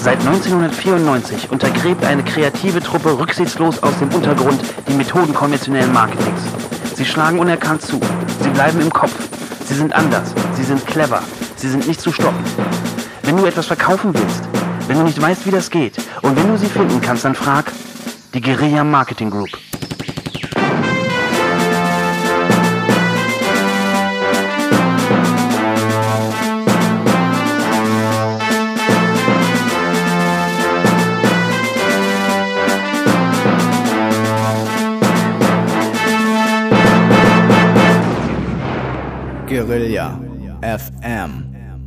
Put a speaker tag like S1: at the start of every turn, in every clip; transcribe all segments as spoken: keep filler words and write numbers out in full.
S1: Seit neunzehnhundertvierundneunzig untergräbt eine kreative Truppe rücksichtslos aus dem Untergrund die Methoden konventionellen Marketings. Sie schlagen unerkannt zu. Sie bleiben im Kopf. Sie sind anders. Sie sind clever. Sie sind nicht zu stoppen. Wenn du etwas verkaufen willst, wenn du nicht weißt, wie das geht und wenn du sie finden kannst, dann frag die Guerilla Marketing Group.
S2: Guerilla F M.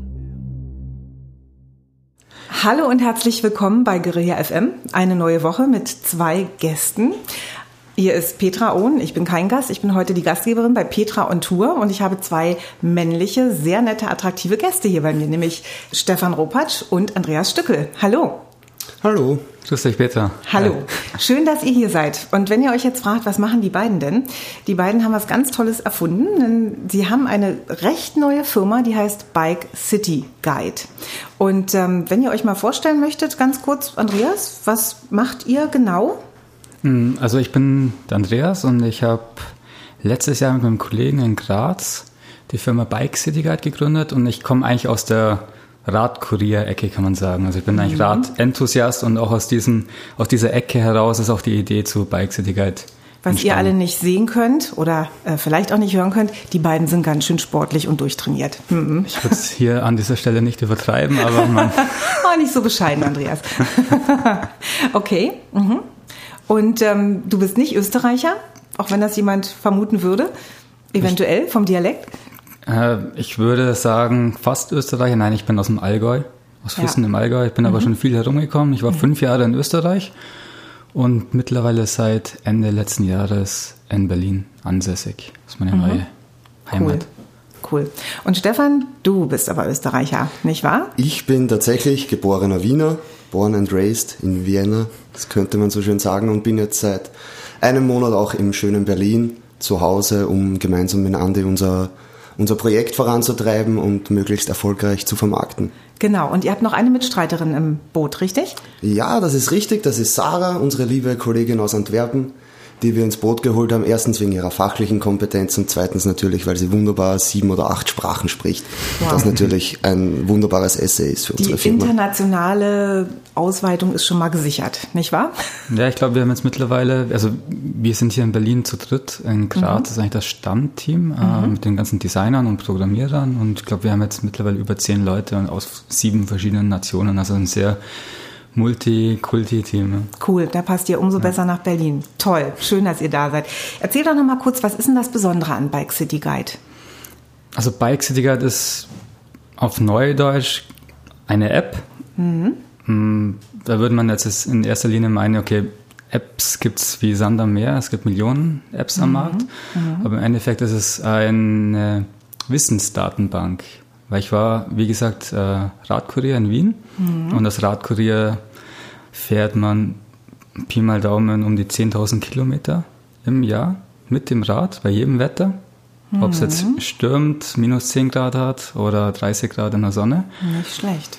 S3: Hallo und herzlich willkommen bei Guerilla F M. Eine neue Woche mit zwei Gästen. Hier ist Petra Ohn, ich bin kein Gast, ich bin heute die Gastgeberin bei Petra on Tour und ich habe zwei männliche, sehr nette, attraktive Gäste hier bei mir, nämlich Stefan Ropatsch und Andreas Stückel. Hallo.
S4: Hallo.
S5: Grüß dich, Petra.
S3: Hallo. Schön, dass ihr hier seid. Und wenn ihr euch jetzt fragt, was machen die beiden denn? Die beiden haben was ganz Tolles erfunden. Denn sie haben eine recht neue Firma, die heißt Bike City Guide. Und ähm, wenn ihr euch mal vorstellen möchtet, ganz kurz, Andreas, was macht ihr genau?
S5: Also ich bin der Andreas und ich habe letztes Jahr mit meinem Kollegen in Graz die Firma Bike City Guide gegründet und ich komme eigentlich aus der Radkurier-Ecke, kann man sagen. Also ich bin eigentlich mhm. Radenthusiast und auch aus diesem, aus dieser Ecke heraus ist auch die Idee zu Bike City Guide
S3: Was entstanden. Ihr alle nicht sehen könnt oder äh, vielleicht auch nicht hören könnt, die beiden sind ganz schön sportlich und durchtrainiert. Mhm.
S5: Ich würde es hier an dieser Stelle nicht übertreiben, aber man...
S3: oh, nicht so bescheiden, Andreas. Okay. Mhm. Und ähm, du bist nicht Österreicher, auch wenn das jemand vermuten würde, eventuell vom Dialekt?
S5: Ich würde sagen, fast Österreicher. Nein, ich bin aus dem Allgäu, aus Füssen ja. im Allgäu. Ich bin mhm. aber schon viel herumgekommen. Ich war mhm. fünf Jahre in Österreich und mittlerweile seit Ende letzten Jahres in Berlin ansässig. Das ist meine mhm. neue Heimat.
S3: Cool. cool. Und Stefan, du bist aber Österreicher, nicht wahr?
S4: Ich bin tatsächlich geborener Wiener, born and raised in Vienna, das könnte man so schön sagen, und bin jetzt seit einem Monat auch im schönen Berlin zu Hause, um gemeinsam mit Andi unser unser Projekt voranzutreiben und möglichst erfolgreich zu vermarkten.
S3: Genau, und ihr habt noch eine Mitstreiterin im Boot, richtig?
S4: Ja, das ist richtig. Das ist Sarah, unsere liebe Kollegin aus Antwerpen, die wir ins Boot geholt haben. Erstens wegen ihrer fachlichen Kompetenz und zweitens natürlich, weil sie wunderbar sieben oder acht Sprachen spricht. Wow. Das natürlich ein wunderbares Essay ist für unsere
S3: Die
S4: Firma. Die
S3: internationale Ausweitung ist schon mal gesichert, nicht wahr?
S5: Ja, ich glaube, wir haben jetzt mittlerweile, also wir sind hier in Berlin zu dritt. In Graz mhm. ist eigentlich das Stammteam mhm. äh, mit den ganzen Designern und Programmierern und ich glaube, wir haben jetzt mittlerweile über zehn Leute aus sieben verschiedenen Nationen, also ein sehr Multikulti-Team.
S3: Cool, da passt ihr umso ja. besser nach Berlin. Toll, schön, dass ihr da seid. Erzähl doch noch mal kurz, was ist denn das Besondere an Bike City Guide?
S5: Also Bike City Guide ist auf Neudeutsch eine App. Mhm. Da würde man jetzt in erster Linie meinen, okay, Apps gibt es wie Sand am Meer, es gibt Millionen Apps am mhm. Markt, mhm. aber im Endeffekt ist es eine Wissensdatenbank. Weil ich war, wie gesagt, äh, Radkurier in Wien mhm. und als Radkurier fährt man Pi mal Daumen um die zehntausend Kilometer im Jahr mit dem Rad bei jedem Wetter. Mhm. Ob es jetzt stürmt, minus zehn Grad hat oder dreißig Grad in der Sonne.
S3: Nicht schlecht.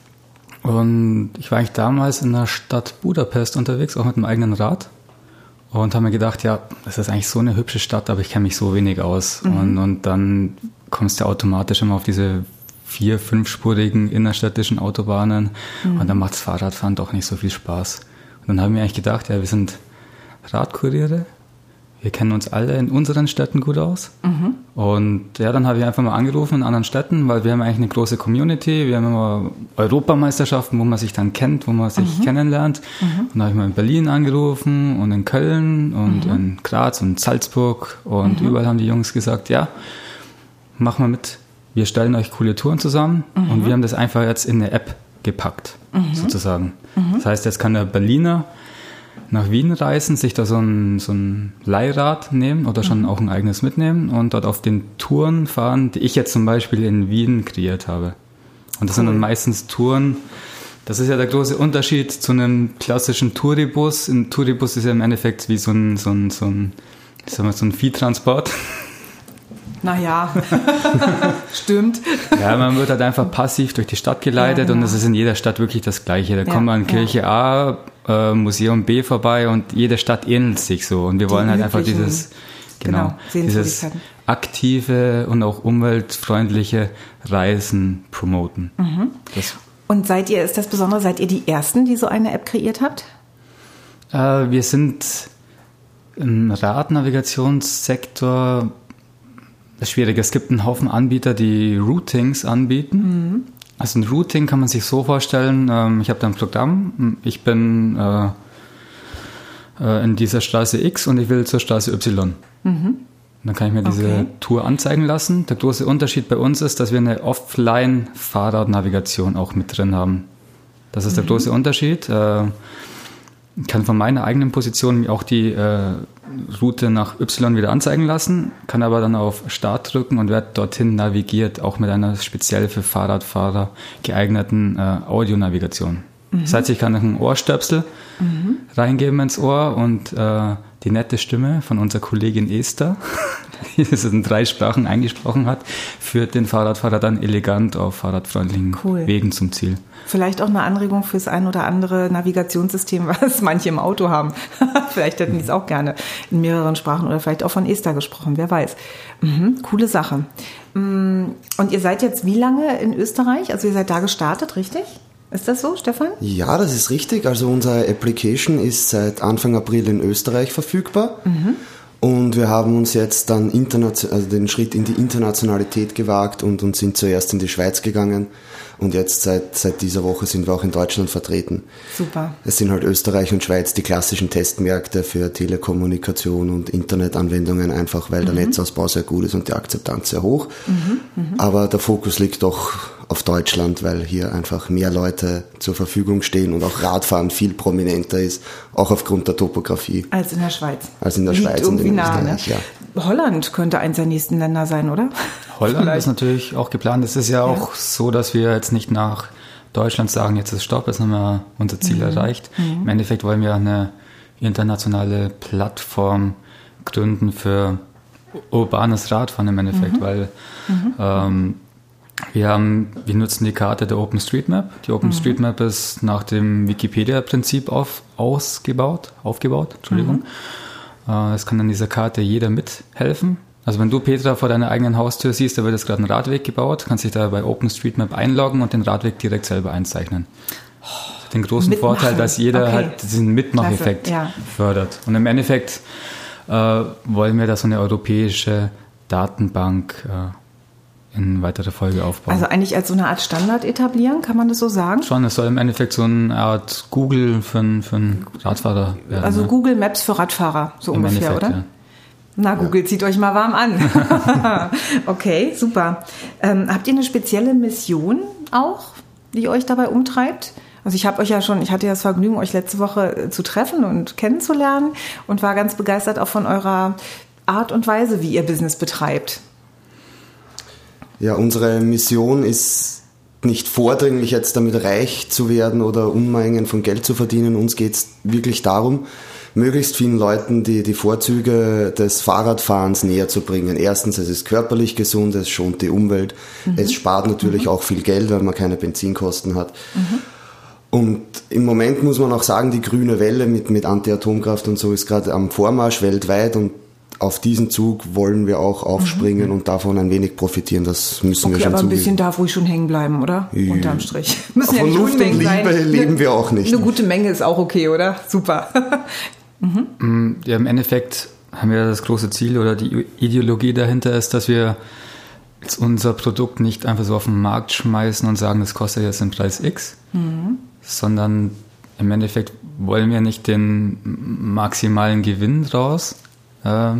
S5: Und ich war eigentlich damals in der Stadt Budapest unterwegs, auch mit einem eigenen Rad. Und habe mir gedacht, ja, das ist eigentlich so eine hübsche Stadt, aber ich kenne mich so wenig aus. Mhm. Und, und dann kommst du automatisch immer auf diese vier-, fünfspurigen innerstädtischen Autobahnen mhm. und dann macht das Fahrradfahren doch nicht so viel Spaß. Und dann habe ich mir eigentlich gedacht, ja, wir sind Radkuriere, wir kennen uns alle in unseren Städten gut aus. Mhm. Und ja, dann habe ich einfach mal angerufen in anderen Städten, weil wir haben eigentlich eine große Community, wir haben immer Europameisterschaften, wo man sich dann kennt, wo man sich mhm. kennenlernt. Mhm. Und dann habe ich mal in Berlin angerufen und in Köln und mhm. in Graz und Salzburg und mhm. überall haben die Jungs gesagt, ja, mach mal mit, wir stellen euch coole Touren zusammen mhm. und wir haben das einfach jetzt in eine App gepackt, mhm. sozusagen. Mhm. Das heißt, jetzt kann der Berliner nach Wien reisen, sich da so ein, so ein Leihrad nehmen oder schon mhm. auch ein eigenes mitnehmen und dort auf den Touren fahren, die ich jetzt zum Beispiel in Wien kreiert habe. Und das cool. sind dann meistens Touren, das ist ja der große Unterschied zu einem klassischen Touribus. Ein Touribus ist ja im Endeffekt wie so ein, so ein, so ein, ich sag mal, so ein Viehtransport.
S3: Naja, stimmt.
S5: Ja, man wird halt einfach passiv durch die Stadt geleitet ja, genau. Und es ist in jeder Stadt wirklich das Gleiche. Da ja, kommt man an Kirche ja. A, äh, Museum B vorbei und jede Stadt ähnelt sich so. Und wir die wollen halt einfach dieses, genau, genau dieses aktive und auch umweltfreundliche Reisen promoten.
S3: Mhm. Das, und seid ihr, ist das Besondere, seid ihr die Ersten, die so eine App kreiert habt?
S5: Äh, wir sind im Radnavigationssektor. Das ist schwierig. Es gibt einen Haufen Anbieter, die Routings anbieten. Mhm. Also ein Routing kann man sich so vorstellen, ähm, ich habe da ein Programm, ich bin äh, äh, in dieser Straße X und ich will zur Straße Y. Mhm. Dann kann ich mir diese okay. Tour anzeigen lassen. Der große Unterschied bei uns ist, dass wir eine Offline-Fahrradnavigation auch mit drin haben. Das ist mhm. der große Unterschied. Äh, Ich kann von meiner eigenen Position auch die äh, Route nach Y wieder anzeigen lassen, kann aber dann auf Start drücken und werde dorthin navigiert, auch mit einer speziell für Fahrradfahrer geeigneten äh, Audionavigation. Mhm. Das heißt, ich kann einen Ohrstöpsel mhm. reingeben ins Ohr und äh, die nette Stimme von unserer Kollegin Esther, die das in drei Sprachen eingesprochen hat, führt den Fahrradfahrer dann elegant auf fahrradfreundlichen cool. Wegen zum Ziel.
S3: Vielleicht auch eine Anregung fürs ein oder andere Navigationssystem, was manche im Auto haben. Vielleicht hätten die es auch gerne in mehreren Sprachen oder vielleicht auch von Esther gesprochen, wer weiß. Mhm, coole Sache. Und ihr seid jetzt wie lange in Österreich? Also ihr seid da gestartet, richtig? Ist das so, Stefan?
S4: Ja, das ist richtig. Also unsere Application ist seit Anfang April in Österreich verfügbar. Mhm. Und wir haben uns jetzt dann internation- also den Schritt in die Internationalität gewagt und, und sind zuerst in die Schweiz gegangen. Und jetzt seit, seit dieser Woche sind wir auch in Deutschland vertreten.
S3: Super.
S4: Es sind halt Österreich und Schweiz die klassischen Testmärkte für Telekommunikation und Internetanwendungen, einfach weil mhm. der Netzausbau sehr gut ist und die Akzeptanz sehr hoch. Mhm. Mhm. Aber der Fokus liegt doch auf Deutschland, weil hier einfach mehr Leute zur Verfügung stehen und auch Radfahren viel prominenter ist, auch aufgrund der Topografie.
S3: Als in der Schweiz.
S4: Als in der
S3: Liegt
S4: Schweiz und in Österreich,
S3: nah, ne? ja. Holland könnte eins der nächsten Länder sein, oder?
S5: Holland Vielleicht. Ist natürlich auch geplant. Es ist ja auch ja. so, dass wir jetzt nicht nach Deutschland sagen, jetzt ist Stopp, jetzt haben wir unser Ziel mhm. erreicht. Mhm. Im Endeffekt wollen wir eine internationale Plattform gründen für urbanes Radfahren im Endeffekt, mhm. weil mhm. Ähm, wir haben, wir nutzen die Karte der OpenStreetMap. Die OpenStreetMap mhm. ist nach dem Wikipedia-Prinzip auf, ausgebaut, aufgebaut, Entschuldigung. Mhm. Es kann an dieser Karte jeder mithelfen. Also wenn du, Petra, vor deiner eigenen Haustür siehst, da wird jetzt gerade ein Radweg gebaut, kannst dich da bei OpenStreetMap einloggen und den Radweg direkt selber einzeichnen. Das hat den großen Mitmachen. Vorteil, dass jeder okay. halt diesen Mitmacheffekt ja. fördert. Und im Endeffekt äh, wollen wir da so eine europäische Datenbank äh, in weiterer Folge aufbauen.
S3: Also eigentlich als so eine Art Standard etablieren, kann man das so sagen?
S5: Schon, es soll im Endeffekt so eine Art Google für einen, für einen Radfahrer werden.
S3: Also ne? Google Maps für Radfahrer, so Im ungefähr, oder? Ja. Na, Google, ja. zieht euch mal warm an. Okay, super. Ähm, habt ihr eine spezielle Mission auch, die euch dabei umtreibt? Also ich habe euch ja schon, ich hatte ja das Vergnügen, euch letzte Woche zu treffen und kennenzulernen und war ganz begeistert auch von eurer Art und Weise, wie ihr Business betreibt.
S4: Ja, unsere Mission ist nicht vordringlich jetzt damit reich zu werden oder Unmengen von Geld zu verdienen. Uns geht es wirklich darum, möglichst vielen Leuten die, die Vorzüge des Fahrradfahrens näher zu bringen. Erstens, es ist körperlich gesund, es schont die Umwelt, mhm. es spart natürlich mhm. auch viel Geld, weil man keine Benzinkosten hat. Mhm. Und im Moment muss man auch sagen, die grüne Welle mit, mit Anti-Atomkraft und so ist gerade am Vormarsch weltweit und auf diesen Zug wollen wir auch aufspringen mhm. und davon ein wenig profitieren. Das müssen
S3: okay,
S4: wir schon
S3: aber ein
S4: zugeben.
S3: bisschen darf ruhig schon hängen bleiben, oder? Ja. Unterm Strich.
S4: Müssen ja nicht Luft und Liebe sein. Leben wir auch nicht.
S3: Eine gute Menge ist auch okay, oder? Super.
S5: mhm. Ja, im Endeffekt haben wir das große Ziel oder die Ideologie dahinter ist, dass wir jetzt unser Produkt nicht einfach so auf den Markt schmeißen und sagen, das kostet jetzt den Preis X, mhm. sondern im Endeffekt wollen wir nicht den maximalen Gewinn raus äh,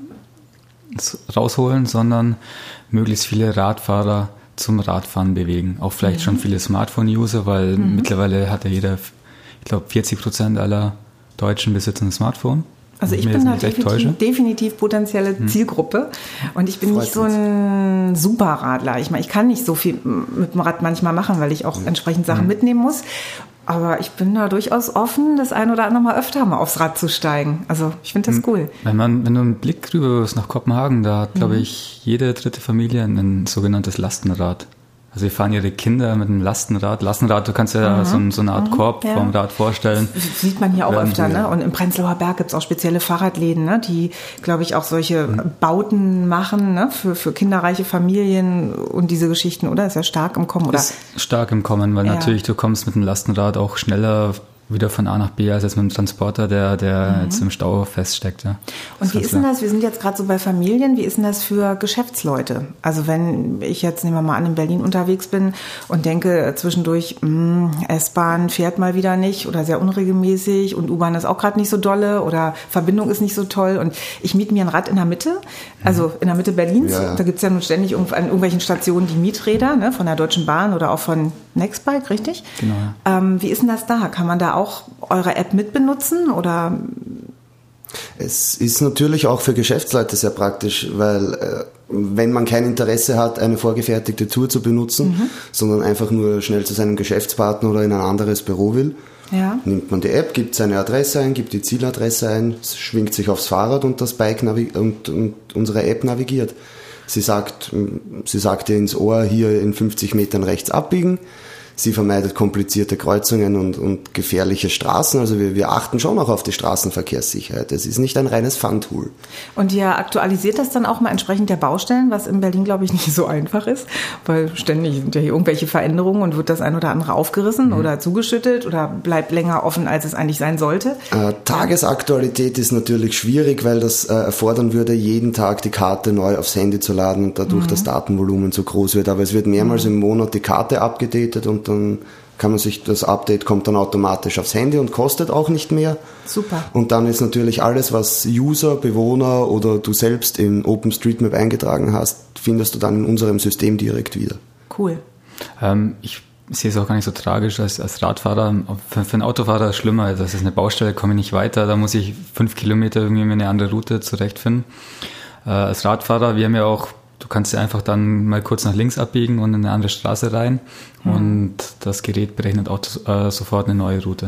S5: rausholen, sondern möglichst viele Radfahrer zum Radfahren bewegen. Auch vielleicht mhm. schon viele Smartphone-User, weil mhm. mittlerweile hat ja jeder, ich glaube vierzig Prozent aller Deutschen besitzen ein Smartphone.
S3: Also ich bin da definitiv, definitiv potenzielle hm. Zielgruppe und ich bin Freut nicht so ein Superradler. Ich meine, ich kann nicht so viel mit dem Rad manchmal machen, weil ich auch hm. entsprechend Sachen hm. mitnehmen muss. Aber ich bin da durchaus offen, das ein oder andere Mal öfter mal aufs Rad zu steigen. Also ich finde das cool.
S5: Wenn man, wenn du einen Blick rüber wirst nach Kopenhagen, da hat, glaube ich, jede dritte Familie ein sogenanntes Lastenrad. Also wir fahren ihre Kinder mit einem Lastenrad. Lastenrad, du kannst dir ja mhm. so, so eine Art Korb mhm, ja. vom Rad vorstellen.
S3: Das sieht man hier auch Werden öfter, ne? Und im Prenzlauer Berg gibt's auch spezielle Fahrradläden, ne? Die, glaube ich, auch solche mhm. Bauten machen, ne? Für, für kinderreiche Familien und diese Geschichten, oder? Ist ja stark im Kommen, oder?
S5: Ist stark im Kommen, weil ja. natürlich du kommst mit dem Lastenrad auch schneller wieder von A nach B als jetzt mit dem Transporter, der, der mhm. jetzt im Stau feststeckt. Ja.
S3: Und wie ist denn das, wir sind jetzt gerade so bei Familien, wie ist denn das für Geschäftsleute? Also wenn ich jetzt, nehmen wir mal an, in Berlin unterwegs bin und denke zwischendurch, mh, S-Bahn fährt mal wieder nicht oder sehr unregelmäßig und U-Bahn ist auch gerade nicht so dolle oder Verbindung ist nicht so toll und ich miete mir ein Rad in der Mitte, also in der Mitte Berlins, ja, ja. Da gibt es ja nun ständig an irgendwelchen Stationen die Mieträder, ne, von der Deutschen Bahn oder auch von Nextbike, richtig?
S5: Genau. Ja.
S3: Ähm, wie ist denn das da? Kann man da auch eure App mitbenutzen oder?
S4: Es ist natürlich auch für Geschäftsleute sehr praktisch, weil äh, wenn man kein Interesse hat, eine vorgefertigte Tour zu benutzen, mhm. sondern einfach nur schnell zu seinem Geschäftspartner oder in ein anderes Büro will, ja. nimmt man die App, gibt seine Adresse ein, gibt die Zieladresse ein, schwingt sich aufs Fahrrad und das Bike navi- und, und unsere App navigiert. Sie sagt, sie sagt dir ins Ohr, hier in fünfzig Metern rechts abbiegen. Sie vermeidet komplizierte Kreuzungen und, und gefährliche Straßen. Also wir, wir achten schon auch auf die Straßenverkehrssicherheit. Es ist nicht ein reines Fun-Tool.
S3: Und ihr aktualisiert das dann auch mal entsprechend der Baustellen, was in Berlin, glaube ich, nicht so einfach ist, weil ständig sind ja hier irgendwelche Veränderungen und wird das ein oder andere aufgerissen mhm. oder zugeschüttet oder bleibt länger offen, als es eigentlich sein sollte?
S4: Äh, Tagesaktualität ist natürlich schwierig, weil das äh, erfordern würde, jeden Tag die Karte neu aufs Handy zu laden und dadurch mhm. das Datenvolumen zu groß wird. Aber es wird mehrmals mhm. im Monat die Karte abgedatet und dann kann man sich, das Update kommt dann automatisch aufs Handy und kostet auch nicht mehr.
S3: Super.
S4: Und dann ist natürlich alles, was User, Bewohner oder du selbst in OpenStreetMap eingetragen hast, findest du dann in unserem System direkt wieder.
S3: Cool.
S5: Ähm, ich sehe es auch gar nicht so tragisch als, als Radfahrer. Für, für einen Autofahrer ist es schlimmer. Das ist eine Baustelle, komme ich nicht weiter. Da muss ich fünf Kilometer irgendwie mir eine andere Route zurechtfinden. Äh, als Radfahrer, wir haben ja auch Du kannst ja einfach dann mal kurz nach links abbiegen und in eine andere Straße rein mhm. und das Gerät berechnet auch äh, sofort eine neue Route.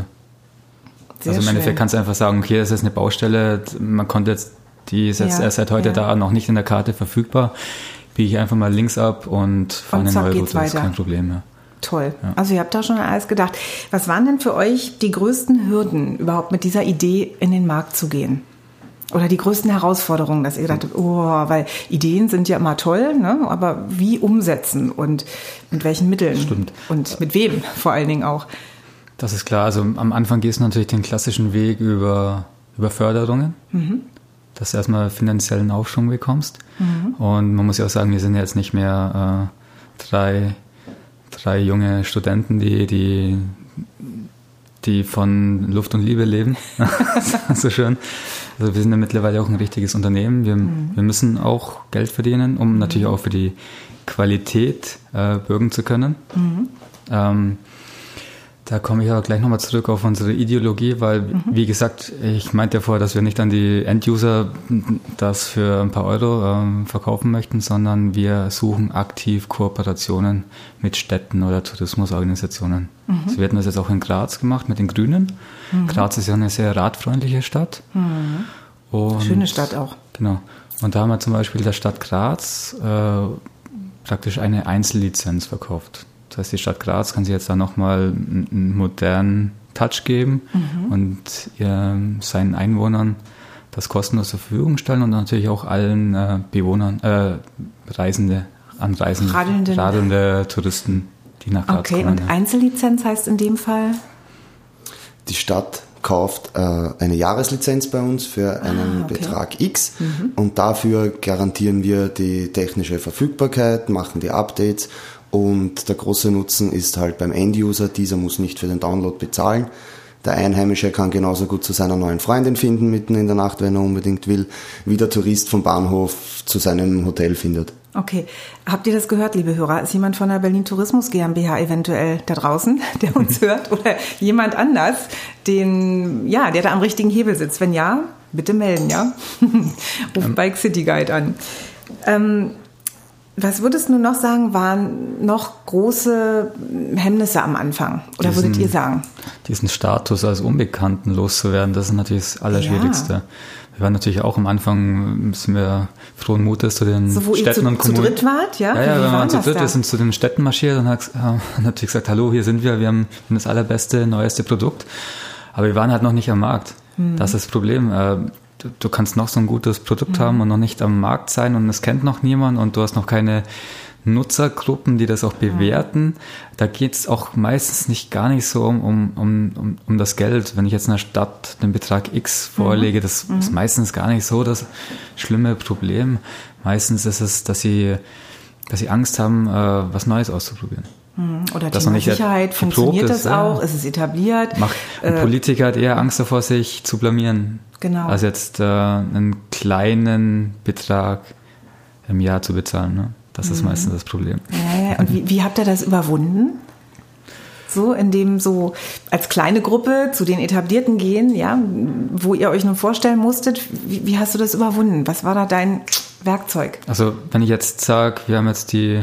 S5: Sehr also im Endeffekt schön. Kannst du einfach sagen, okay, das ist eine Baustelle, man konnte jetzt, die ist jetzt ja, erst seit heute ja. da, noch nicht in der Karte verfügbar, biege ich einfach mal links ab und fahre eine neue Route, das ist kein Problem mehr.
S3: Toll. Ja. Also ihr habt da schon an alles gedacht. Was waren denn für euch die größten Hürden, überhaupt mit dieser Idee in den Markt zu gehen? Oder die größten Herausforderungen, dass ihr gedacht habt, oh, weil Ideen sind ja immer toll, ne? Aber wie umsetzen und mit welchen Mitteln?
S5: Stimmt.
S3: Und mit wem vor allen Dingen auch?
S5: Das ist klar. Also am Anfang gehst du natürlich den klassischen Weg über, über Förderungen, mhm. dass du erstmal finanziellen Aufschwung bekommst. Mhm. Und man muss ja auch sagen, wir sind ja jetzt nicht mehr äh, drei, drei junge Studenten, die, die, die von Luft und Liebe leben. So schön. Also wir sind ja mittlerweile auch ein richtiges Unternehmen. Wir, mhm. wir müssen auch Geld verdienen, um mhm. natürlich auch für die Qualität äh, bürgen zu können. Mhm. Ähm, da komme ich aber gleich nochmal zurück auf unsere Ideologie, weil, mhm. wie gesagt, ich meinte ja vorher, dass wir nicht an die End-User das für ein paar Euro ähm, verkaufen möchten, sondern wir suchen aktiv Kooperationen mit Städten oder Tourismusorganisationen. Mhm. Also wir hatten das jetzt auch in Graz gemacht mit den Grünen. Mhm. Graz ist ja eine sehr radfreundliche Stadt.
S3: Mhm.
S5: Und,
S3: schöne Stadt auch.
S5: Genau. Und da haben wir zum Beispiel der Stadt Graz äh, praktisch eine Einzellizenz verkauft. Das heißt, die Stadt Graz kann sich jetzt da nochmal einen modernen Touch geben mhm. und ihr, seinen Einwohnern das kostenlos zur Verfügung stellen und natürlich auch allen äh, Bewohnern, äh, Reisende, Anreisende,
S3: Radelnden.
S5: radelnde Touristen, die nach Graz
S3: okay,
S5: kommen.
S3: Okay, und Einzellizenz heißt in dem Fall?
S4: Die Stadt kauft äh, eine Jahreslizenz bei uns für einen ah, okay. Betrag X mhm. und dafür garantieren wir die technische Verfügbarkeit, machen die Updates. Und der große Nutzen ist halt beim End-User, dieser muss nicht für den Download bezahlen. Der Einheimische kann genauso gut zu seiner neuen Freundin finden, mitten in der Nacht, wenn er unbedingt will, wie der Tourist vom Bahnhof zu seinem Hotel findet.
S3: Okay. Habt ihr das gehört, liebe Hörer? Ist jemand von der Berlin Tourismus GmbH eventuell da draußen, der uns hört? Oder jemand anders, den, ja, der da am richtigen Hebel sitzt? Wenn ja, bitte melden, ja? Ruft Bike City Guide an. Ähm, Was würdest du noch sagen, waren noch große Hemmnisse am Anfang? Oder
S5: diesen,
S3: würdet ihr sagen?
S5: Diesen Status als Unbekannten loszuwerden, das ist natürlich das Allerschwierigste. Ja. Wir waren natürlich auch am Anfang, sind wir frohen Mutes zu den
S3: so, wo
S5: Städten
S3: ihr zu,
S5: und Kommunen.
S3: zu dritt wart, ja?
S5: Ja, ja, wir waren zu dritt,
S3: da?
S5: wir sind zu den Städten marschiert und haben natürlich gesagt, hallo, hier sind wir, wir haben das allerbeste, neueste Produkt. Aber wir waren halt noch nicht am Markt. Hm. Das ist das Problem. Du, du kannst noch so ein gutes Produkt hm. haben und noch nicht am Markt sein und es kennt noch niemand und du hast noch keine Nutzergruppen, die das auch bewerten. Da geht es auch meistens nicht gar nicht so um, um, um, um das Geld. Wenn ich jetzt einer Stadt den Betrag X vorlege, das mhm. ist meistens gar nicht so das schlimme Problem. Meistens ist es, dass sie, dass sie Angst haben, was Neues auszuprobieren.
S3: Oder das Thema Sicherheit, funktioniert das ja. auch? Ist es etabliert?
S5: Macht, ein äh, Politiker hat eher Angst davor, sich zu blamieren.
S3: Genau.
S5: Als jetzt äh, einen kleinen Betrag im Jahr zu bezahlen. Ne? Das ist mhm. meistens das Problem.
S3: Ja, ja. Und wie, wie habt ihr das überwunden? So, indem so als kleine Gruppe zu den Etablierten gehen, ja, wo ihr euch nun vorstellen musstet, wie, wie hast du das überwunden? Was war da dein Werkzeug?
S5: Also, wenn ich jetzt sage, wir haben jetzt die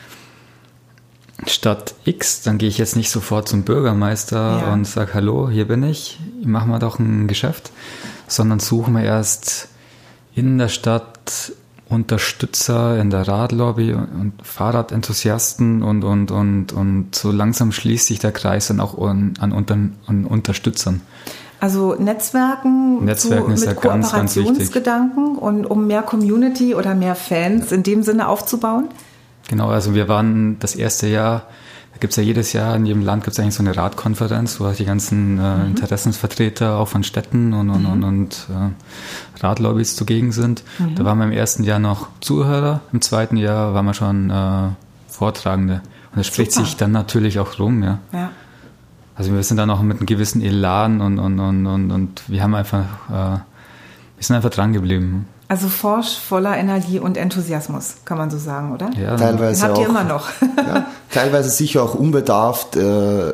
S5: Stadt X, dann gehe ich jetzt nicht sofort zum Bürgermeister ja. und sage, hallo, hier bin ich, machen wir doch ein Geschäft, sondern suchen wir erst in der Stadt Unterstützer in der Radlobby und Fahrradenthusiasten und, und, und, und so langsam schließt sich der Kreis dann auch an, an, unter, an Unterstützern.
S3: Also Netzwerken,
S5: Netzwerken
S3: zu,
S5: ist
S3: mit
S5: ja ganz, ganz wichtig.
S3: Kooperationsgedanken und um mehr Community oder mehr Fans in dem Sinne aufzubauen?
S5: Genau, also wir waren das erste Jahr, da gibt es ja jedes Jahr, in jedem Land gibt es eigentlich so eine Radkonferenz, wo halt die ganzen äh, mhm. Interessensvertreter auch von Städten und, und, mhm. und, und äh, Radlobbys zugegen sind. Mhm. Da waren wir im ersten Jahr noch Zuhörer, im zweiten Jahr waren wir schon äh, Vortragende. Und das spricht Super. sich dann natürlich auch rum, ja.
S3: ja.
S5: Also wir sind dann auch mit einem gewissen Elan und, und, und, und, und wir haben einfach, äh, wir sind einfach dran geblieben.
S3: Also forsch voller Energie und Enthusiasmus, kann man so sagen, oder?
S4: Ja, teilweise
S3: habt
S4: auch.
S3: ihr immer noch.
S4: Ja, teilweise sicher auch unbedarft, äh,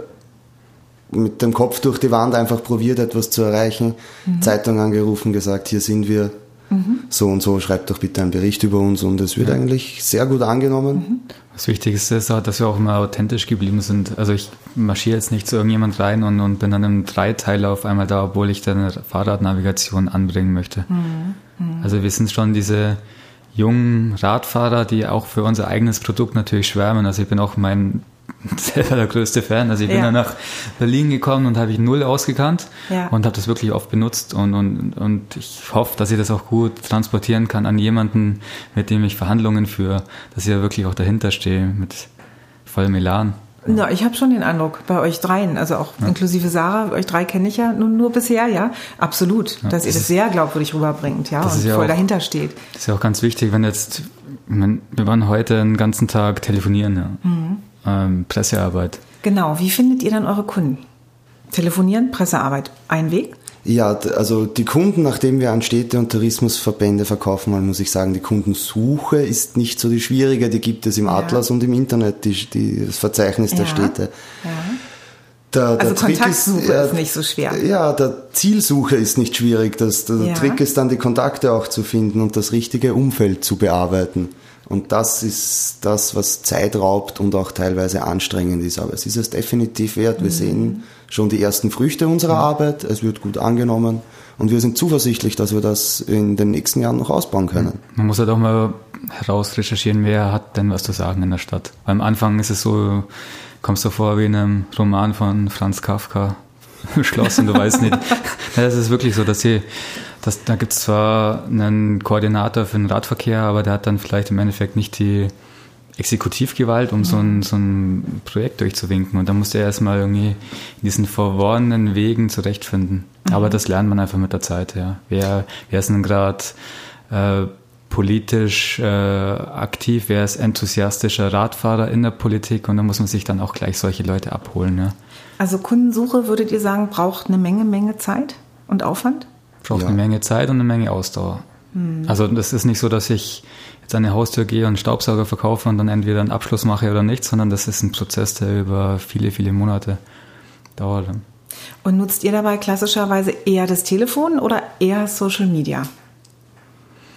S4: mit dem Kopf durch die Wand einfach probiert, etwas zu erreichen. Mhm. Zeitung angerufen, gesagt, hier sind wir, mhm. so und so, schreibt doch bitte einen Bericht über uns und es wird ja. eigentlich sehr gut angenommen. Mhm.
S5: Das Wichtigste ist auch, dass wir auch immer authentisch geblieben sind. Also ich marschiere jetzt nicht zu irgendjemand rein und, und bin dann im Dreiteiler auf einmal da, obwohl ich dann eine Fahrradnavigation anbringen möchte. Mhm. Mhm. Also wir sind schon diese jungen Radfahrer, die auch für unser eigenes Produkt natürlich schwärmen. Also ich bin auch mein selber der größte Fan. Also ich bin ja. dann nach Berlin gekommen und habe ich null ausgekannt ja. und habe das wirklich oft benutzt und, und, und ich hoffe, dass ich das auch gut transportieren kann an jemanden, mit dem ich Verhandlungen führe, dass ich ja wirklich auch dahinter stehe mit vollem Elan.
S3: Ja, ich habe schon den Eindruck bei euch dreien, also auch ja. inklusive Sarah, euch drei kenne ich ja nur, nur bisher, ja, absolut, ja, dass das ihr das sehr glaubwürdig rüberbringt, ja, und ja voll auch, dahinter steht.
S5: Das ist ja auch ganz wichtig, wenn jetzt, wenn, wir waren heute den ganzen Tag telefonieren, ja. Mhm. Ähm, Pressearbeit.
S3: Genau, wie findet ihr dann eure Kunden? Telefonieren, Pressearbeit, ein Weg?
S4: Ja, also die Kunden, nachdem wir an Städte- und Tourismusverbände verkaufen, mal muss ich sagen, die Kundensuche ist nicht so die schwierige, die gibt es im ja. Atlas und im Internet, die, die, das Verzeichnis ja. der Städte. Ja. Der, der
S3: also
S4: Trick
S3: Kontaktsuche
S4: ist, ja,
S3: ist nicht so schwer.
S4: Ja, der Zielsuche ist nicht schwierig. Das, der ja. Trick ist dann, die Kontakte auch zu finden und das richtige Umfeld zu bearbeiten. Und das ist das, was Zeit raubt und auch teilweise anstrengend ist. Aber es ist es definitiv wert. Wir mhm. sehen schon die ersten Früchte unserer mhm. Arbeit. Es wird gut angenommen. Und wir sind zuversichtlich, dass wir das in den nächsten Jahren noch ausbauen können.
S5: Man muss halt auch mal heraus recherchieren, wer hat denn was zu sagen in der Stadt. Am Anfang ist es so, kommst du vor wie in einem Roman von Franz Kafka, Schloss, und du weißt nicht. Es ist wirklich so, dass sie... Das, da gibt es zwar einen Koordinator für den Radverkehr, aber der hat dann vielleicht im Endeffekt nicht die Exekutivgewalt, um mhm. so, ein, so ein Projekt durchzuwinken. Und da muss er erstmal irgendwie in diesen verworrenen Wegen zurechtfinden. Mhm. Aber das lernt man einfach mit der Zeit. Ja. Wer, wer ist denn gerade äh, politisch äh, aktiv, wer ist enthusiastischer Radfahrer in der Politik? Und da muss man sich dann auch gleich solche Leute abholen. Ja.
S3: Also Kundensuche, würdet ihr sagen, braucht eine Menge, Menge Zeit und Aufwand?
S5: Braucht
S4: ja.
S5: eine Menge Zeit und eine Menge Ausdauer. Hm. Also das ist nicht so, dass ich jetzt an eine Haustür gehe und einen Staubsauger verkaufe und dann entweder einen Abschluss mache oder nicht, sondern das ist ein Prozess, der über viele, viele Monate dauert.
S3: Und nutzt ihr dabei klassischerweise eher das Telefon oder eher Social Media?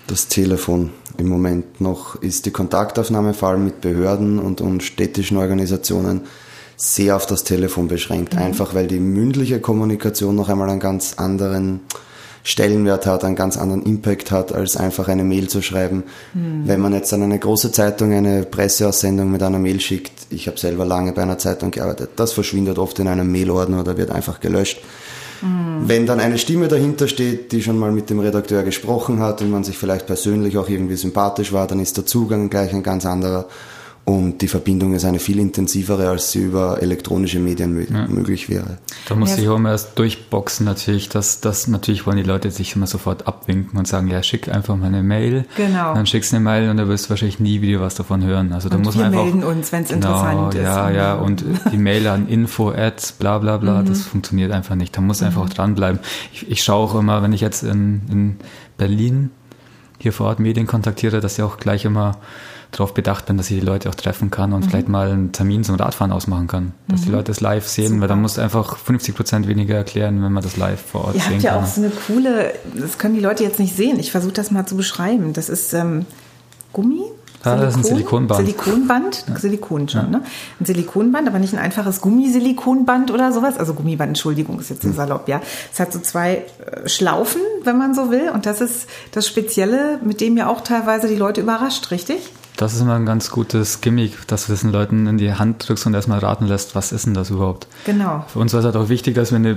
S4: Das Telefon im Moment noch ist die Kontaktaufnahme vor allem mit Behörden und, und städtischen Organisationen sehr auf das Telefon beschränkt. Mhm. Einfach weil die mündliche Kommunikation noch einmal einen ganz anderen Stellenwert hat, einen ganz anderen Impact hat, als einfach eine Mail zu schreiben. Mhm. Wenn man jetzt an eine große Zeitung eine Presseaussendung mit einer Mail schickt, ich habe selber lange bei einer Zeitung gearbeitet, das verschwindet oft in einem Mailordner oder wird einfach gelöscht. Mhm. Wenn dann eine Stimme dahinter steht, die schon mal mit dem Redakteur gesprochen hat und man sich vielleicht persönlich auch irgendwie sympathisch war, dann ist der Zugang gleich ein ganz anderer. Und die Verbindung ist eine viel intensivere, als sie über elektronische Medien mö- ja. möglich wäre.
S5: Da muss ich auch immer erst durchboxen natürlich. Das, das natürlich wollen die Leute sich immer sofort abwinken und sagen, ja, schick einfach mal eine Mail.
S3: Genau.
S5: Dann schickst du eine Mail und da wirst du wahrscheinlich nie wieder was davon hören. Also da
S3: und
S5: muss
S3: wir
S5: man einfach,
S3: melden uns, wenn es
S5: genau,
S3: interessant ist.
S5: Ja, ja, und die Mail an info at bla bla bla, mhm. das funktioniert einfach nicht. Da muss mhm. einfach dranbleiben. Ich, ich schaue auch immer, wenn ich jetzt in, in Berlin hier vor Ort Medien kontaktiere, dass ich auch gleich immer darauf bedacht bin, dass ich die Leute auch treffen kann und mhm. vielleicht mal einen Termin zum Radfahren ausmachen kann. Dass mhm. die Leute das live sehen, Super. Weil dann musst du einfach fünfzig Prozent weniger erklären, wenn man das live vor Ort
S3: Ihr
S5: sehen
S3: habt ja
S5: kann.
S3: auch so eine coole, das können die Leute jetzt nicht sehen, ich versuche das mal zu beschreiben. Das ist ähm, Gummi?
S5: Ja, das ist ein Silikonband.
S3: Silikonband, ja. Silikon schon, ja. ne? Ein Silikonband, aber nicht ein einfaches Gummisilikonband oder sowas. Also Gummiband, Entschuldigung, ist jetzt so salopp, ja. Es hat so zwei Schlaufen, wenn man so will. Und das ist das Spezielle, mit dem ja auch teilweise die Leute überrascht, richtig?
S5: Das ist immer ein ganz gutes Gimmick, dass du das den Leuten in die Hand drückst und erstmal raten lässt, was ist denn das überhaupt?
S3: Genau.
S5: Für uns war es halt auch wichtig, dass wir eine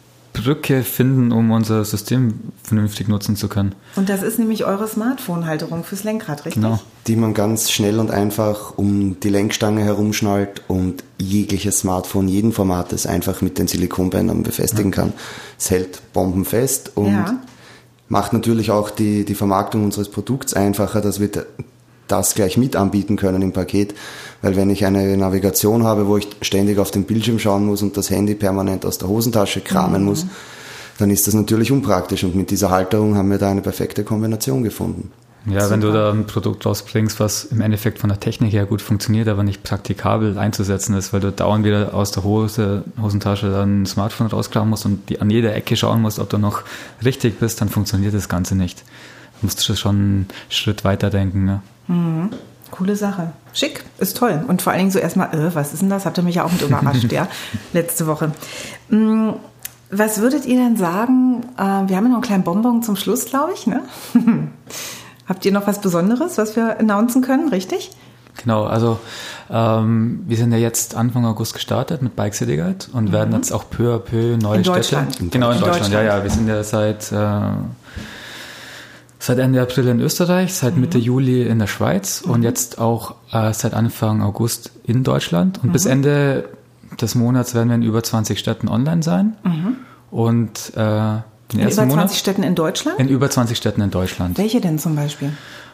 S5: Brücke finden, um unser System vernünftig nutzen zu können.
S3: Und das ist nämlich eure Smartphone-Halterung fürs Lenkrad, richtig?
S5: Genau.
S4: Die man ganz schnell und einfach um die Lenkstange herumschnallt und jegliches Smartphone jeden Formates einfach mit den Silikonbändern befestigen ja. kann. Es hält bombenfest und ja. macht natürlich auch die, die Vermarktung unseres Produkts einfacher, dass wir das gleich mit anbieten können im Paket, weil wenn ich eine Navigation habe, wo ich ständig auf den Bildschirm schauen muss und das Handy permanent aus der Hosentasche kramen mhm. muss, dann ist das natürlich unpraktisch und mit dieser Halterung haben wir da eine perfekte Kombination gefunden.
S5: Ja, Super. Wenn du da ein Produkt rausbringst, was im Endeffekt von der Technik her gut funktioniert, aber nicht praktikabel einzusetzen ist, weil du dauernd wieder aus der Hose, Hosentasche dann ein Smartphone rauskramen musst und die, an jeder Ecke schauen musst, ob du noch richtig bist, dann funktioniert das Ganze nicht. Du musst schon einen Schritt weiter denken, ne?
S3: Mhm. Coole Sache. Schick, ist toll. Und vor allen Dingen so erstmal, äh, was ist denn das? Habt ihr mich ja auch mit überrascht, ja, letzte Woche. Mhm. Was würdet ihr denn sagen? Äh, wir haben ja noch einen kleinen Bonbon zum Schluss, glaube ich, ne? Habt ihr noch was Besonderes, was wir announcen können, richtig?
S5: Genau, also ähm, wir sind ja jetzt Anfang August gestartet mit Bike City Guide und mhm. werden jetzt auch peu à peu neue
S3: in
S5: Städte.
S3: Deutschland.
S5: Genau, in,
S3: in
S5: Deutschland.
S3: Deutschland,
S5: ja, ja. Wir sind ja seit äh, Seit Ende April in Österreich, seit Mitte mhm. Juli in der Schweiz mhm. und jetzt auch äh, seit Anfang August in Deutschland. Und mhm. bis Ende des Monats werden wir in über zwanzig Städten online sein. Mhm. Und äh, den
S3: in
S5: ersten
S3: über
S5: Monat
S3: zwanzig Städten in Deutschland?
S5: In über zwanzig Städten in Deutschland.
S3: Welche denn zum Beispiel?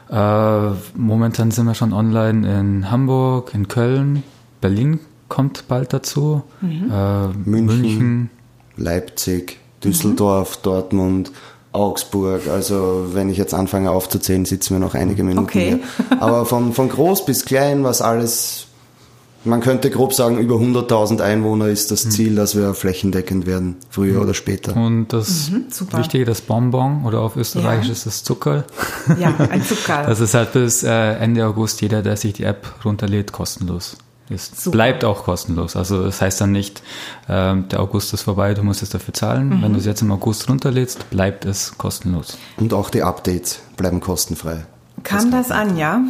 S5: Äh, momentan sind wir schon online in Hamburg, in Köln, Berlin kommt bald dazu,
S3: mhm.
S5: äh,
S4: München,
S5: München,
S4: Leipzig, Düsseldorf, mhm. Dortmund, Augsburg, also wenn ich jetzt anfange aufzuzählen, sitzen wir noch einige Minuten
S3: okay.
S4: hier. Aber von, von groß bis klein, was alles, man könnte grob sagen, über hunderttausend Einwohner ist das Ziel, dass wir flächendeckend werden, früher mhm. oder später.
S5: Und das
S3: mhm,
S5: Wichtige, das Bonbon, oder auf Österreichisch
S3: ja.
S5: ist das Zuckerl.
S3: Ja, ein Zuckerl.
S5: Das ist halt bis äh, Ende August jeder, der sich die App runterlädt, kostenlos. Es
S3: Super.
S5: Bleibt auch kostenlos. Also das heißt dann nicht, äh, der August ist vorbei, du musst es dafür zahlen. Mhm. Wenn du es jetzt im August runterlädst, bleibt es kostenlos.
S4: Und auch die Updates bleiben kostenfrei.
S3: Kam das, das an, ja?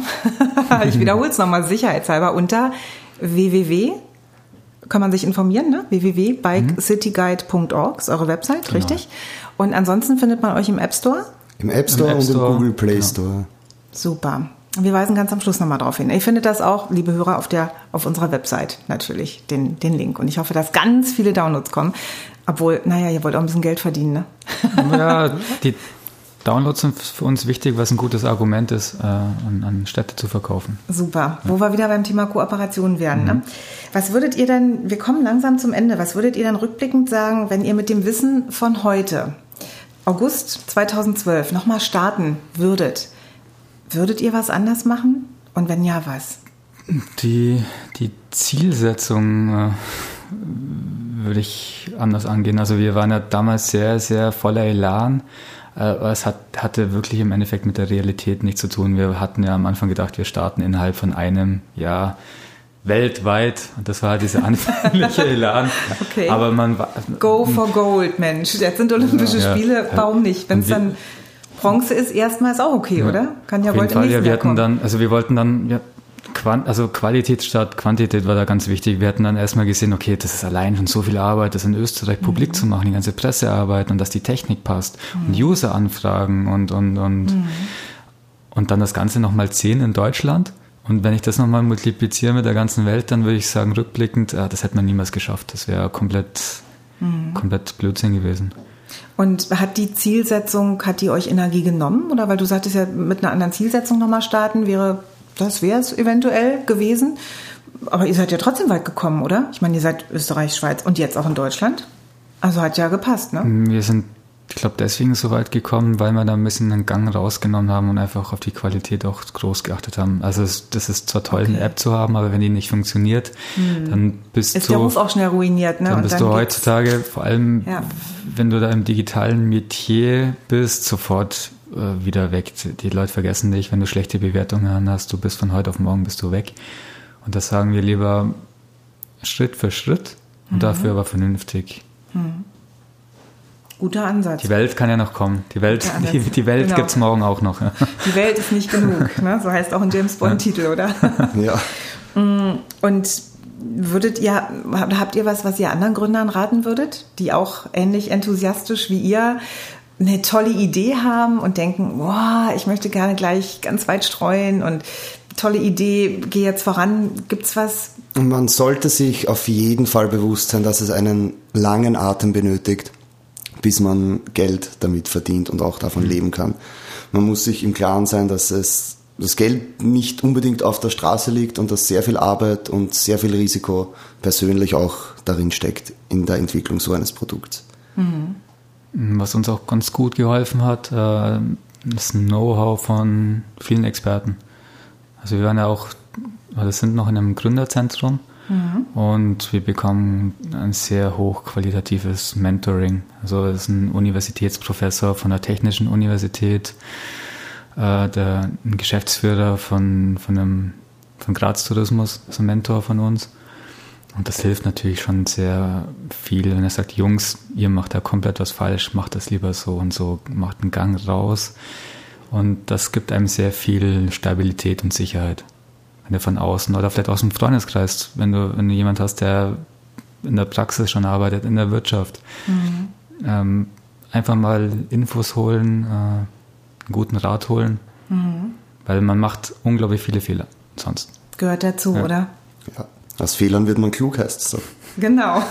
S3: Ich wiederhole es nochmal sicherheitshalber. Unter w w w kann man sich informieren, ne? w w w punkt bike city guide punkt org ist eure Website, genau. Richtig? Und ansonsten findet man euch im App Store?
S4: Im App Store, Im App Store und im Google Play genau. Store.
S3: Super. Wir weisen ganz am Schluss nochmal drauf hin. Ihr findet das auch, liebe Hörer, auf der auf unserer Website natürlich, den, den Link. Und ich hoffe, dass ganz viele Downloads kommen. Obwohl, naja, ihr wollt auch ein bisschen Geld verdienen, ne?
S5: Ja, die Downloads sind für uns wichtig, was ein gutes Argument ist, äh, an, an Städte zu verkaufen.
S3: Super. Wo wir wieder beim Thema Kooperation wären. Mhm. Ne? Was würdet ihr denn, wir kommen langsam zum Ende, was würdet ihr dann rückblickend sagen, wenn ihr mit dem Wissen von heute, August zweitausendzwölf, nochmal starten würdet? Würdet ihr was anders machen? Und wenn ja, was?
S5: Die, die Zielsetzung äh, würde ich anders angehen. Also wir waren ja damals sehr, sehr voller Elan, Aber es hat, hatte wirklich im Endeffekt mit der Realität nichts zu tun. Wir hatten ja am Anfang gedacht, wir starten innerhalb von einem Jahr weltweit. Und das war dieser anfängliche Elan.
S3: Okay.
S5: Aber man war,
S3: Go for gold, Mensch. Jetzt sind Olympische
S5: ja,
S3: Spiele,
S5: ja.
S3: warum nicht? Wenn es dann Bronze ist, erstmal ist auch okay,
S5: ja.
S3: oder? Kann ja
S5: Auf jeden
S3: Gold im
S5: Fall,
S3: nächsten
S5: ja, wir
S3: Jahr
S5: hatten
S3: kommen.
S5: dann, also wir wollten dann, ja, Quant, also Qualität statt Quantität war da ganz wichtig. Wir hatten dann erstmal gesehen, okay, das ist allein schon so viel Arbeit, das in Österreich publik mhm. zu machen, die ganze Pressearbeit und dass die Technik passt mhm. und User-Anfragen und, und, und, mhm. und dann das Ganze nochmal zehn in Deutschland. Und wenn ich das nochmal multipliziere mit der ganzen Welt, dann würde ich sagen, rückblickend, ja, das hätte man niemals geschafft. Das wäre komplett, mhm. komplett Blödsinn gewesen.
S3: Und hat die Zielsetzung, hat die euch Energie genommen? Oder weil du sagtest ja, mit einer anderen Zielsetzung nochmal starten wäre... Das wäre es eventuell gewesen. Aber ihr seid ja trotzdem weit gekommen, oder? Ich meine, ihr seid Österreich, Schweiz und jetzt auch in Deutschland. Also hat ja gepasst, ne?
S5: Wir sind, ich glaube, deswegen so weit gekommen, weil wir da ein bisschen einen Gang rausgenommen haben und einfach auf die Qualität auch groß geachtet haben. Also es, das ist zwar toll, okay. eine App zu haben, aber wenn die nicht funktioniert, hm. dann bist
S3: ist
S5: du...
S3: Ist der Ruf auch schnell ruiniert, ne?
S5: Dann
S3: und
S5: bist
S3: dann
S5: du heutzutage, vor allem
S3: ja.
S5: wenn du da im digitalen Metier bist, sofort... wieder weg. Die Leute vergessen dich, wenn du schlechte Bewertungen hast, du bist von heute auf morgen bist du weg. Und das sagen wir lieber Schritt für Schritt und mhm. dafür aber vernünftig.
S3: Mhm. Guter Ansatz.
S5: Die Welt kann ja noch kommen. Die Welt, die, die Welt genau. gibt's morgen auch noch. Ja.
S3: Die Welt ist nicht genug, ne? So heißt auch ein James Bond-Titel, ja. oder?
S4: Ja.
S3: Und würdet ihr, habt ihr was, was ihr anderen Gründern raten würdet, die auch ähnlich enthusiastisch wie ihr eine tolle Idee haben und denken, boah, ich möchte gerne gleich ganz weit streuen und tolle Idee, geh jetzt voran. Gibt's was?
S4: Man sollte sich auf jeden Fall bewusst sein, dass es einen langen Atem benötigt, bis man Geld damit verdient und auch davon leben kann. Man muss sich im Klaren sein, dass es das Geld nicht unbedingt auf der Straße liegt und dass sehr viel Arbeit und sehr viel Risiko persönlich auch darin steckt in der Entwicklung so eines Produkts.
S3: Mhm.
S5: Was uns auch ganz gut geholfen hat, ist ein Know-how von vielen Experten. Also wir waren ja auch, oder sind noch in einem Gründerzentrum mhm. und wir bekommen ein sehr hochqualitatives Mentoring. Also das ist ein Universitätsprofessor von der Technischen Universität, der, ein Geschäftsführer von, von, einem, von Graz Tourismus, ist ein Mentor von uns. Und das hilft natürlich schon sehr viel, wenn er sagt, Jungs, ihr macht da komplett was falsch, macht das lieber so und so, macht einen Gang raus. Und das gibt einem sehr viel Stabilität und Sicherheit. Wenn du von außen oder vielleicht aus dem Freundeskreis, wenn du, wenn du jemand hast, der in der Praxis schon arbeitet, in der Wirtschaft, mhm. ähm, einfach mal Infos holen, äh, einen guten Rat holen, mhm. weil man macht unglaublich viele Fehler sonst.
S3: Gehört dazu, ja. oder?
S4: Ja. Aus Fehlern wird man klug, heißt es so.
S3: Genau.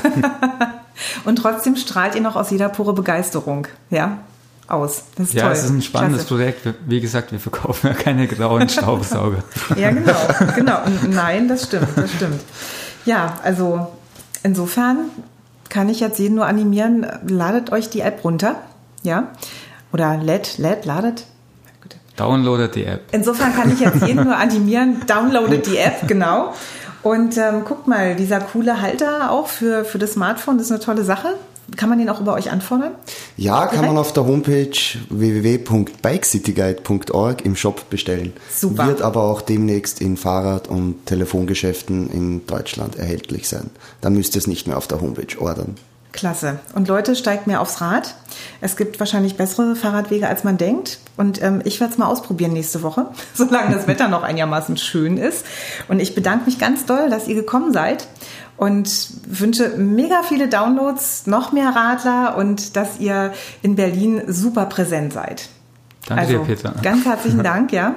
S3: Und trotzdem strahlt ihr noch aus jeder Pore Begeisterung, ja, aus. Das ist
S5: ja,
S3: toll.
S5: Es ist ein spannendes
S3: Klasse.
S5: Projekt. Wie gesagt, wir verkaufen ja keine grauen Staubsauger.
S3: Ja, genau, genau. Nein, das stimmt, das stimmt. Ja, also insofern kann ich jetzt jeden nur animieren, ladet euch die App runter, ja, oder lädt, lädt, ladet.
S5: Downloadet die App.
S3: Insofern kann ich jetzt jeden nur animieren, downloadet die App, genau. Und ähm, guckt mal, dieser coole Halter auch für, für das Smartphone, das ist eine tolle Sache. Kann man den auch über euch anfordern?
S4: Ja, kann man auf der Homepage w w w punkt bike city guide punkt org im Shop bestellen.
S3: Super.
S4: Wird aber auch demnächst in Fahrrad- und Telefongeschäften in Deutschland erhältlich sein. Dann müsst ihr es nicht mehr auf der Homepage ordern.
S3: Klasse. Und Leute, steigt mehr aufs Rad. Es gibt wahrscheinlich bessere Fahrradwege, als man denkt. Und ähm, ich werde es mal ausprobieren nächste Woche, solange das Wetter noch einigermaßen schön ist. Und ich bedanke mich ganz doll, dass ihr gekommen seid und wünsche mega viele Downloads, noch mehr Radler und dass ihr in Berlin super präsent seid.
S5: Danke
S3: also,
S5: dir, Petra.
S3: Ganz herzlichen Dank, ja.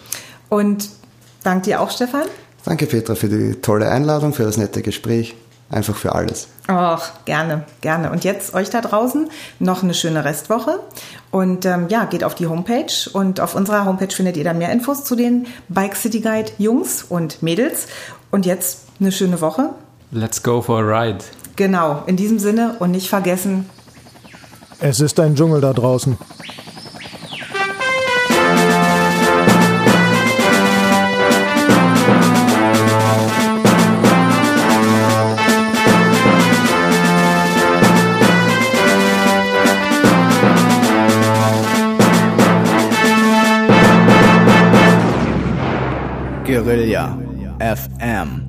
S3: Und danke dir auch, Stefan.
S4: Danke, Petra, für die tolle Einladung, für das nette Gespräch. Einfach für alles.
S3: Ach, gerne, gerne. Und jetzt euch da draußen noch eine schöne Restwoche. Und ähm, ja, geht auf die Homepage. Und auf unserer Homepage findet ihr dann mehr Infos zu den Bike City Guide Jungs und Mädels. Und jetzt eine schöne Woche.
S5: Let's go for a ride.
S3: Genau, in diesem Sinne und nicht vergessen.
S6: Es ist ein Dschungel da draußen.
S2: Guerilla F M.